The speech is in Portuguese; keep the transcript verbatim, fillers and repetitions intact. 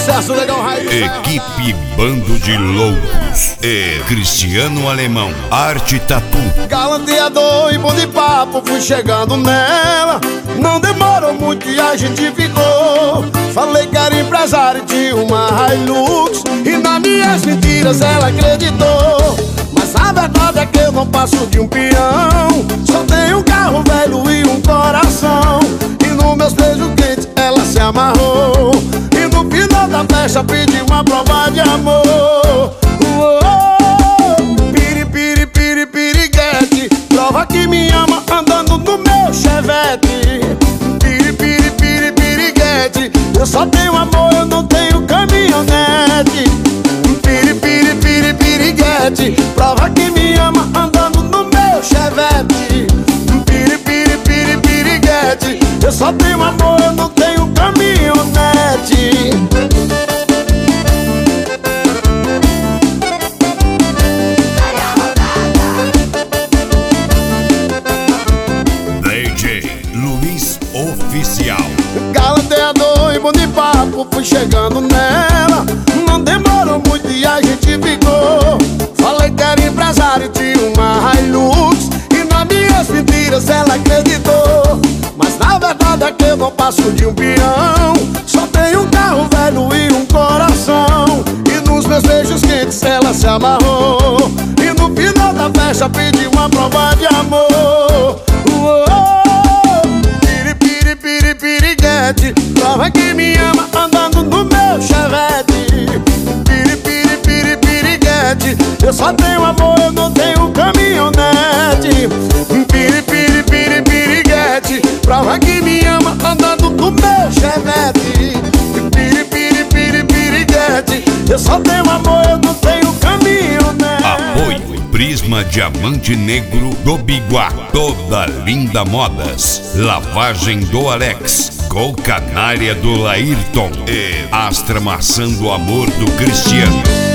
sucesso, legal, raiz. Equipe Bando de Loucos e Cristiano Alemão, Arte Tatu. Galanteador e bom de papo, fui chegando nela. Não demorou muito e a gente ficou. Falei que era empresário de uma Hilux, e nas minhas mentiras ela acreditou. Mas a verdade é que eu não passo de um peão. Só tenho um carro velho e um coração. E nos meus beijos quentes ela se amarrou. E no final da festa pediu uma prova de amor. Uou, piri, piri, piri, piriguete, prova que me ama andando no meu chevette. Piri, piri, piri, piriguete, eu só tenho amor, eu não tenho caminhonete. Piri, piri, piri, piriguete, prova que me ama andando no meu chevette. Piri, piri, piri, piriguete, eu só tenho amor, eu não tenho caminhonete. D J Luiz Oficial. Galanteador e bom de papo, fui chegando nela. Não demorou muito e a gente ficou. Falei que era empresário de uma Hilux, e nas minhas mentiras ela acreditou. Mas na verdade é que eu não passo de um peão. Só tenho um carro velho e um coração. E nos meus beijos quentes ela se amarrou. E no final da festa pediu uma prova de amor. Uou, piri, piri, piri, piriguete, prova que me ama andando no meu chevette. Piri, piri, piri, piriguete, eu só tenho amor, eu não tenho caminhonete. Piri, piri, piri, piriguete, prova que me ama andando no meu chevette. Piri, piri, piri, piriguete, eu só tenho amor, eu não tenho caminhonete. Apoio Prisma Diamante Negro do Biguá, Toda Linda Modas, Lavagem do Alex, Golcanária do Laírton e Astra Maçã do Amor do Cristiano.